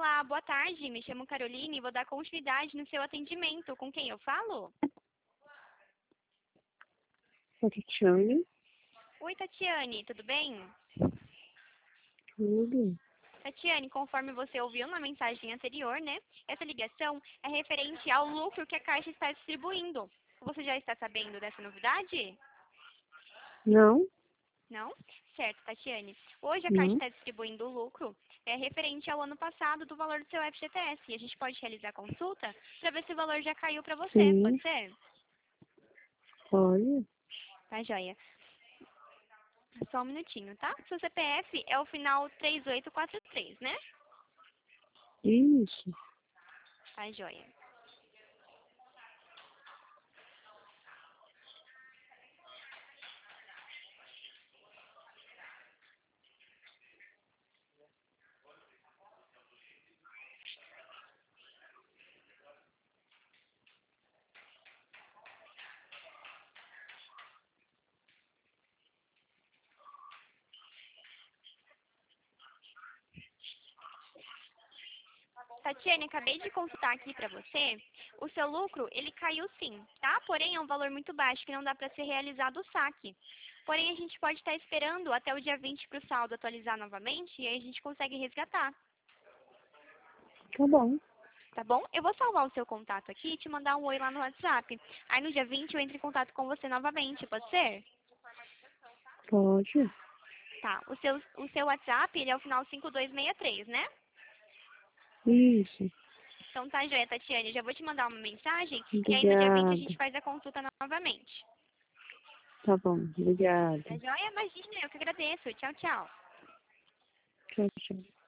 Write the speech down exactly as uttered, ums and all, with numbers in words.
Olá, boa tarde. Me chamo Caroline e vou dar continuidade no seu atendimento. Com quem eu falo? Tatiane, Oi, Tatiane, tudo bem? tudo. Tatiane, conforme você ouviu na mensagem anterior, né? Essa ligação é referente ao lucro que a Caixa está distribuindo. Você já está sabendo dessa novidade? Não, Não? Certo, Tatiane. Hoje a Caixa não, está distribuindo o lucro é referente ao ano passado do valor do seu F G T S. E a gente pode realizar consulta para ver se o valor já caiu para você. sim, Pode ser? olha, Tá, joia. Só um minutinho, tá? Seu C P F é o final três oito quatro três, né? isso. Tá, joia. Tatiane, acabei de consultar aqui pra você. O seu lucro, ele caiu sim, tá? Porém, é um valor muito baixo que não dá pra ser realizado o saque. Porém, a gente pode estar esperando até o dia vinte para o saldo atualizar novamente e aí a gente consegue resgatar, Tá bom, tá bom? Eu vou salvar o seu contato aqui e te mandar um oi lá no WhatsApp. Aí no dia vinte eu entro em contato com você novamente, pode ser? pode. Tá. O seu, o seu WhatsApp, ele é o final cinco dois seis três, né? Isso, Então tá, joia, Tatiane. Eu já vou te mandar uma mensagem e aí no dia vinte a obrigada. gente faz a consulta novamente. Tá bom, obrigada. Tá joia? Imagina, eu que agradeço. Tchau, tchau. Tchau, tchau.